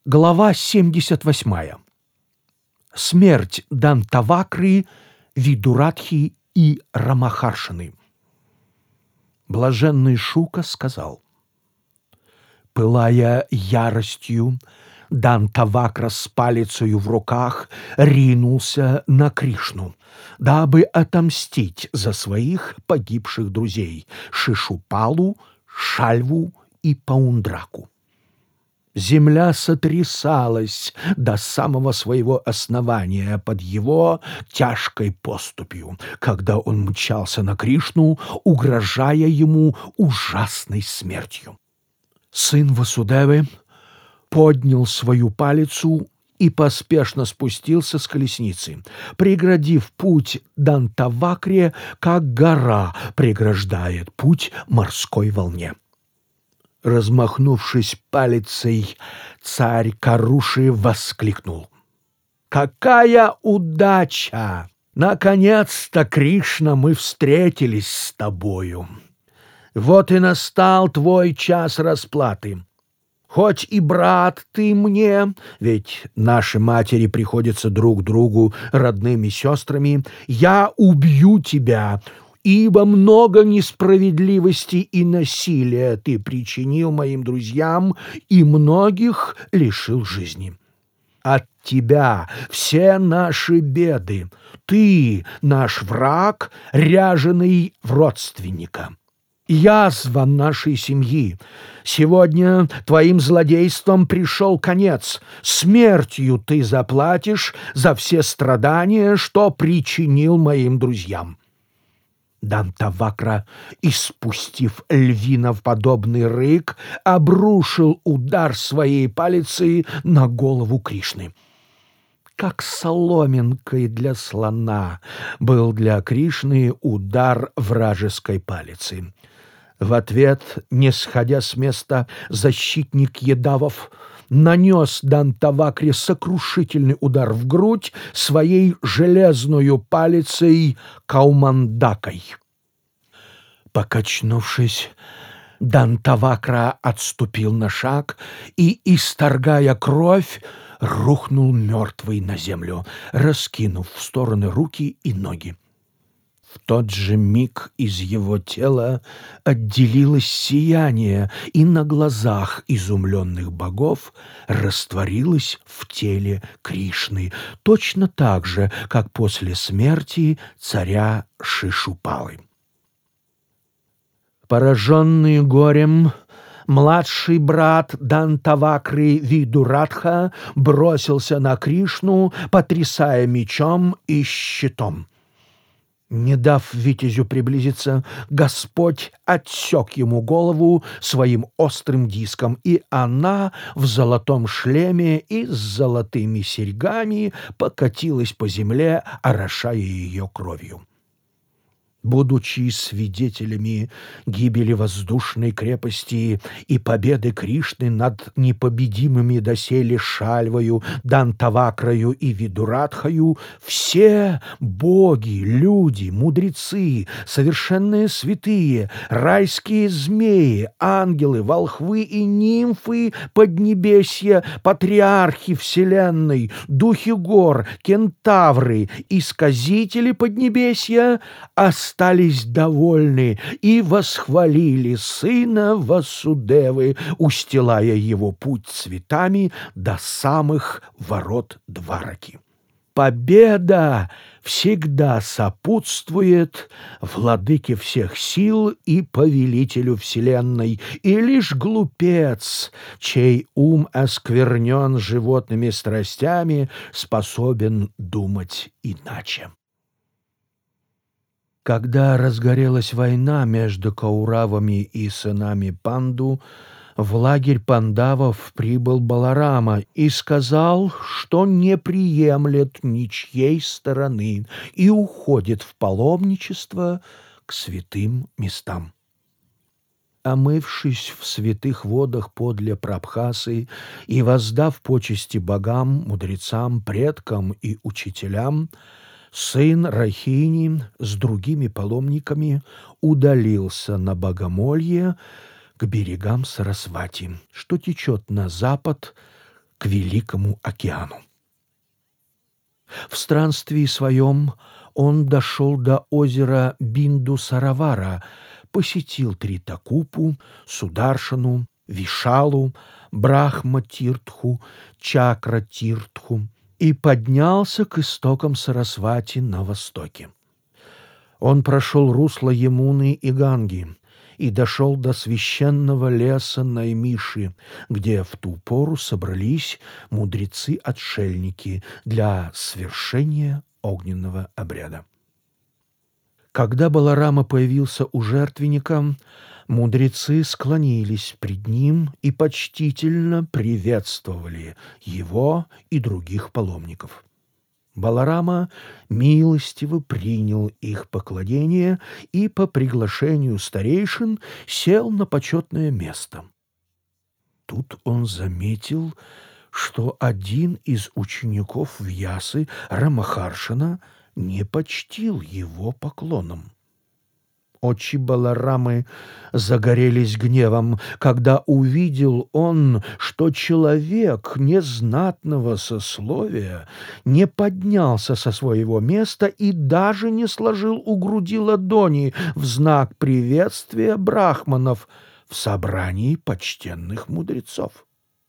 Глава 78. Смерть Дантавакры, Видуратхи и Рамахаршины. Блаженный Шука сказал: пылая яростью, Дантавакра с палицею в руках ринулся на Кришну, дабы отомстить за своих погибших друзей Шишупалу, Шальву и Паундраку. Земля сотрясалась до самого своего основания под его тяжкой поступью, когда он мчался на Кришну, угрожая ему ужасной смертью. Сын Васудевы поднял свою палицу и поспешно спустился с колесницы, преградив путь Дантавакре, как гора преграждает путь морской волне. Размахнувшись палицей, царь Каруши воскликнул: «Какая удача! Наконец-то, Кришна, мы встретились с тобою! Вот и настал твой час расплаты. Хоть и брат ты мне, ведь наши матери приходятся друг другу родными сестрами, я убью тебя, ибо много несправедливости и насилия ты причинил моим друзьям и многих лишил жизни. От тебя все наши беды. Ты наш враг, ряженый в родственника. Язва нашей семьи. Сегодня твоим злодейством пришел конец. Смертью ты заплатишь за все страдания, что причинил моим друзьям». Дантавакра, испустив львиноподобный рык, обрушил удар своей палицей на голову Кришны. Как соломинкой для слона был для Кришны удар вражеской палицы. В ответ, не сходя с места, защитник Едавов нанес Дантавакре сокрушительный удар в грудь своей железную палицей Каумандакой. Покачнувшись, Дантавакра отступил на шаг и, исторгая кровь, рухнул мертвый на землю, раскинув в стороны руки и ноги. В тот же миг из его тела отделилось сияние, и на глазах изумленных богов растворилось в теле Кришны, точно так же, как после смерти царя Шишупалы. Пораженный горем, младший брат Дантавакры Видуратха бросился на Кришну, потрясая мечом и щитом. Не дав витязю приблизиться, Господь отсек ему голову своим острым диском, и она в золотом шлеме и с золотыми серьгами покатилась по земле, орошая ее кровью. Будучи свидетелями гибели воздушной крепости и победы Кришны над непобедимыми доселе Шальвою, Дантавакраю и Видуратхою, все боги, люди, мудрецы, совершенные святые, райские змеи, ангелы, волхвы и нимфы поднебесья, патриархи вселенной, духи гор, кентавры и сказители поднебесья остались довольны и восхвалили сына Васудевы, устилая его путь цветами до самых ворот Двараки. Победа всегда сопутствует владыке всех сил и повелителю вселенной, и лишь глупец, чей ум осквернен животными страстями, способен думать иначе. Когда разгорелась война между Кауравами и сынами Панду, в лагерь пандавов прибыл Баларама и сказал, что не приемлет ничьей стороны и уходит в паломничество к святым местам. Омывшись в святых водах подле Прабхасы и воздав почести богам, мудрецам, предкам и учителям, сын Рахини с другими паломниками удалился на богомолье к берегам Сарасвати, что течет на запад к Великому океану. В странстве своем он дошел до озера Бинду-Саравара, посетил Тритакупу, Сударшану, Вишалу, Брахма-Тиртху, Чакра-Тиртху и поднялся к истокам Сарасвати на востоке. Он прошел русло Ямуны и Ганги и дошел до священного леса Наймиши, где в ту пору собрались мудрецы-отшельники для свершения огненного обряда. Когда Баларама появился у жертвенника, мудрецы склонились пред ним и почтительно приветствовали его и других паломников. Баларама милостиво принял их поклонение и по приглашению старейшин сел на почетное место. Тут он заметил, что один из учеников Вьясы, Рамахаршана, не почтил его поклоном. Очи Баларамы загорелись гневом, когда увидел он, что человек незнатного сословия не поднялся со своего места и даже не сложил у груди ладони в знак приветствия брахманов в собрании почтенных мудрецов.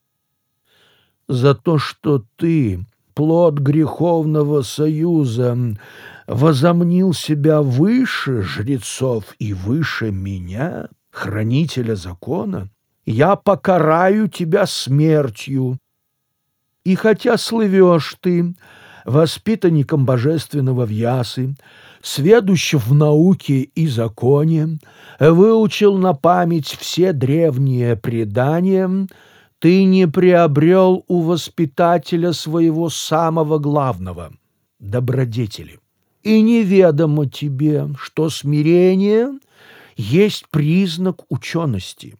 «За то, что ты, плод греховного союза, возомнил себя выше жрецов и выше меня, хранителя закона, я покараю тебя смертью. И хотя слывешь ты воспитанником божественного Вьясы, сведущим в науке и законе, выучил на память все древние предания, ты не приобрел у воспитателя своего самого главного — добродетели. И неведомо тебе, что смирение есть признак учености.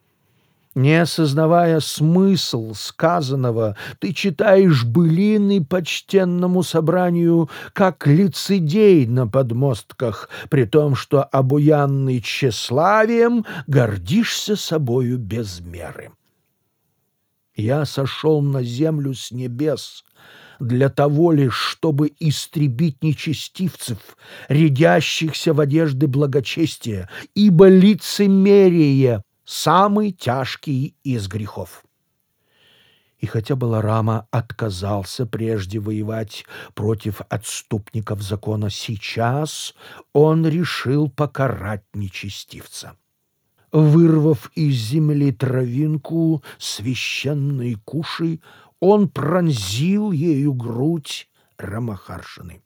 Не осознавая смысл сказанного, ты читаешь былины почтенному собранию, как лицедей на подмостках, при том, что, обуянный тщеславием, гордишься собою без меры. Я сошел на землю с небес для того лишь, чтобы истребить нечестивцев, рядящихся в одежды благочестия, ибо лицемерие — самый тяжкий из грехов». И хотя Баларама отказался прежде воевать против отступников закона, сейчас он решил покарать нечестивца. Вырвав из земли травинку священной куши, он пронзил ею грудь Рамахаршины.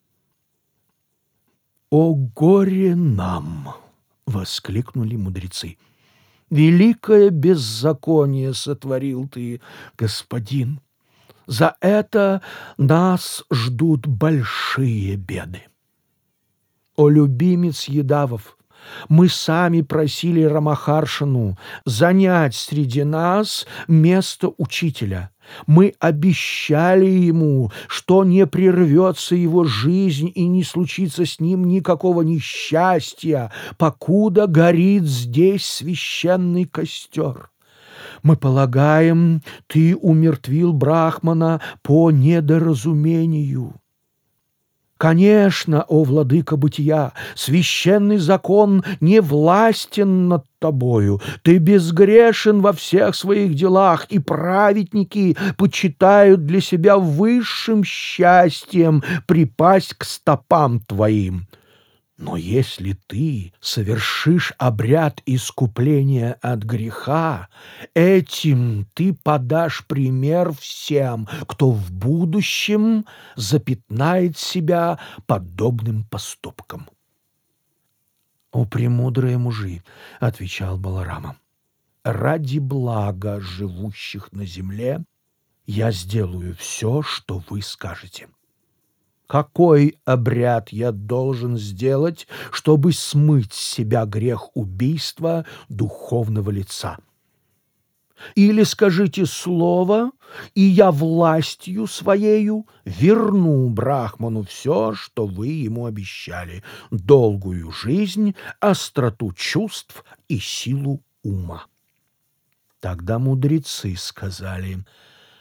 «О горе нам!» — воскликнули мудрецы. «Великое беззаконие сотворил ты, господин. За это нас ждут большие беды. О любимец Ядавов! Мы сами просили Рамахаршину занять среди нас место учителя. Мы обещали ему, что не прервется его жизнь и не случится с ним никакого несчастья, покуда горит здесь священный костер. Мы полагаем, ты умертвил Брахмана по недоразумению. Конечно, о владыка бытия, священный закон не властен над тобою. Ты безгрешен во всех своих делах, и праведники почитают для себя высшим счастьем припасть к стопам твоим. Но если ты совершишь обряд искупления от греха, этим ты подашь пример всем, кто в будущем запятнает себя подобным поступком. «О премудрые мужи!» — отвечал Баларама. «Ради блага живущих на земле я сделаю все, что вы скажете. Какой обряд я должен сделать, чтобы смыть с себя грех убийства духовного лица? Или скажите слово, и я властью своею верну Брахману все, что вы ему обещали: долгую жизнь, остроту чувств и силу ума». Тогда мудрецы сказали: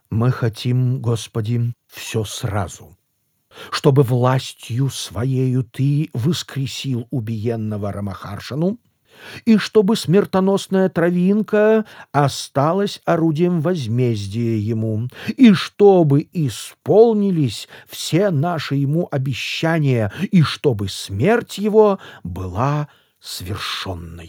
Мы хотим, Господи, все сразу, чтобы властью Своею Ты воскресил убиенного Рамахаршану, и чтобы смертоносная травинка осталась орудием возмездия ему, и чтобы исполнились все наши ему обещания, и чтобы смерть его была свершенной.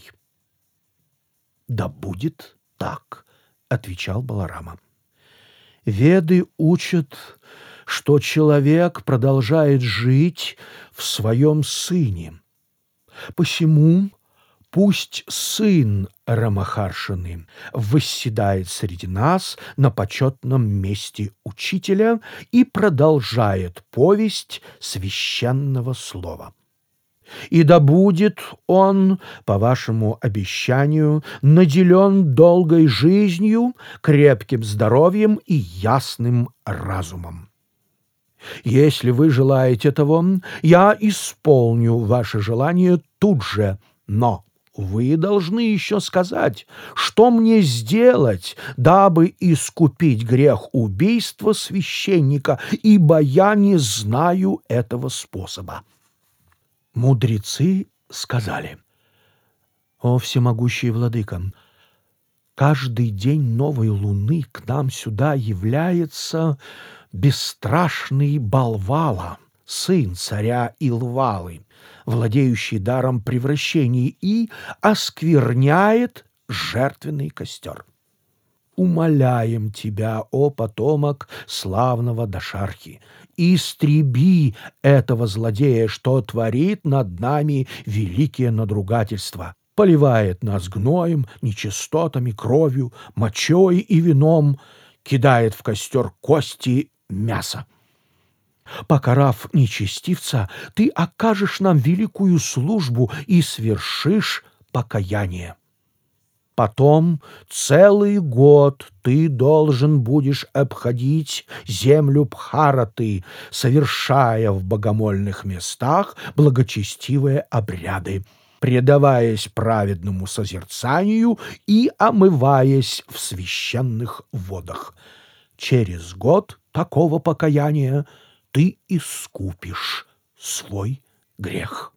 «Да будет так», — отвечал Баларама. «Веды учат, что человек продолжает жить в своем сыне. Посему пусть сын Рамахаршаны восседает среди нас на почетном месте учителя и продолжает повесть священного слова. И да будет он, по вашему обещанию, наделен долгой жизнью, крепким здоровьем и ясным разумом. Если вы желаете того, я исполню ваше желание тут же, но вы должны еще сказать, что мне сделать, дабы искупить грех убийства священника, ибо я не знаю этого способа». Мудрецы сказали: «О всемогущий владыка, каждый день новой луны к нам сюда является бесстрашный Балвала, сын царя Илвалы, владеющий даром превращений, и оскверняет жертвенный костер. Умоляем тебя, о потомок славного Дашархи, истреби этого злодея, что творит над нами великие надругательства, поливает нас гноем, нечистотами, кровью, мочой и вином, кидает в костер кости, мясо. Покарав нечестивца, ты окажешь нам великую службу и свершишь покаяние. Потом целый год ты должен будешь обходить землю Бхараты, совершая в богомольных местах благочестивые обряды, предаваясь праведному созерцанию и омываясь в священных водах. Через год такого покаяния ты искупишь свой грех».